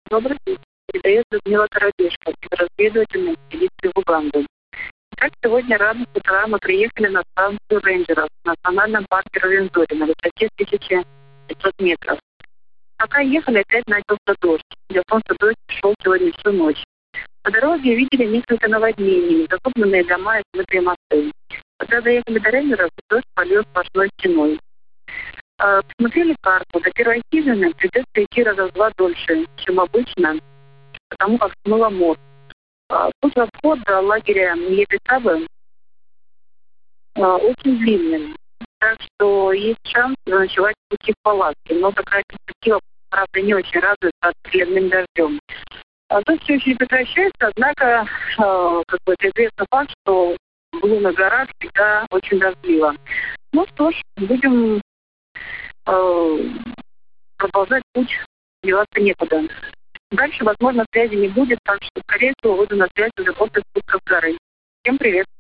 Добрый день. Передает Людмила Коробешка из разведывательной экспедиции в Уганду. Итак, сегодня рано с утра мы приехали на станцию рейнджеров в национальном парке Равензори на высоте 1500 метров. Пока ехали, опять начался дождь. Дело в том, что дождь шел сегодня всю ночь. По дороге видели несколько наводнений, затопленные дома и смытые мосты. Когда доехали до рейнджеров, дождь полил сплошной стеной. Посмотрели карту. До первой хижины придется идти раза в два дольше, чем обычно, потому как смыло мост. Путь во вход до лагеря Мьебисабы очень длинный. Так что есть шанс заночевать в пути в палатке. Но такая перспектива, правда, не очень радует от длинным дождем. Дождь все еще не прекращается, однако это известный факт, что в лунных горах всегда очень дождливо. Ну что ж, будем продолжать путь, деваться некуда. Дальше, возможно, связи не будет, так что, скорее всего, выйду на связь уже после спуска с горы. Всем привет!